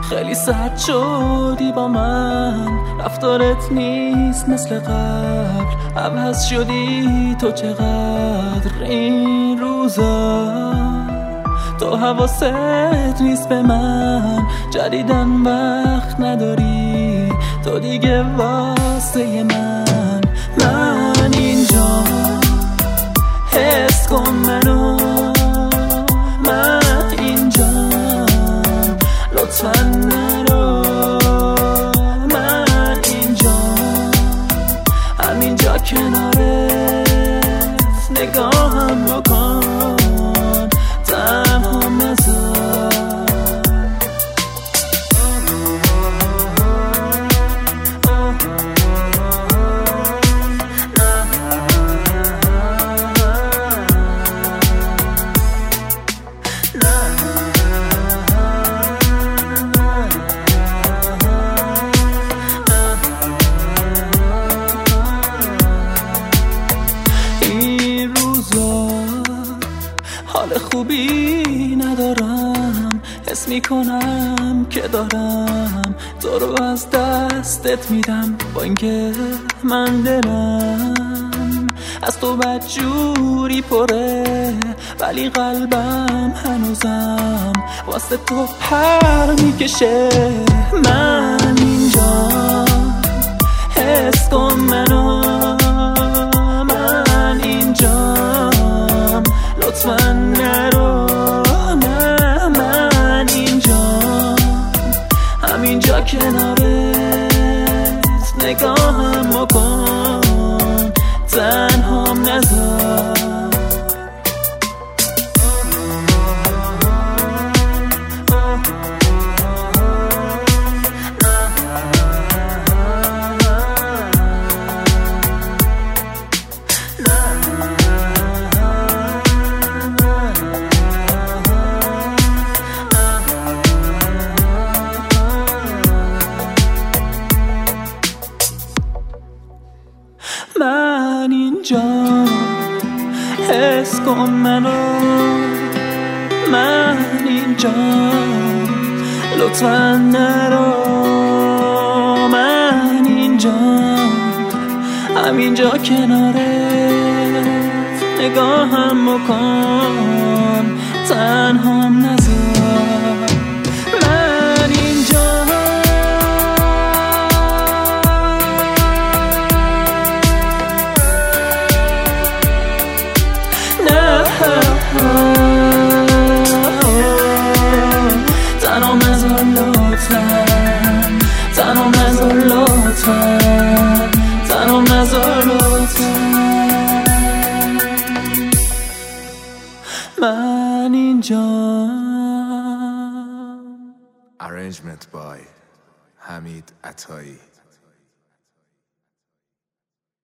خیلی سرد شدی با من، رفتارت نیست مثل قبل، عوض شدی تو چقدر این روزا. تو حواست نیست به من، جدیدن وقت نداری تو دیگه واسه من اینجا. حس کن منو، من اینجا، لطفاً نرو. من اینجا، همینجا کنارت، نگاهم بکن، تنهام نذار. حال خوبی ندارم، حس میکنم که دارم تو رو از دستت میدم، با اینکه من دلم از تو بدجوری پره، ولی قلبم هنوزم واسه تو پر میکشه. من اینجا، حس کن منو، من اینجا، لطفاً نرو. نه من اینجا، همینجا کنارت، نگاهم بکن، تنهام نذار. من اینجا، حس کن منو، من اینجا، لطفاً نرو. من اینجا، همینجا کنارت، نگاهم بکن، تنهام نذار. من اینجا، تنهام نذار لطفاً، تنهام نذار لطفاً، تنهام نذار لطفاً. من اینجا. Arrangement by Hamid Atai.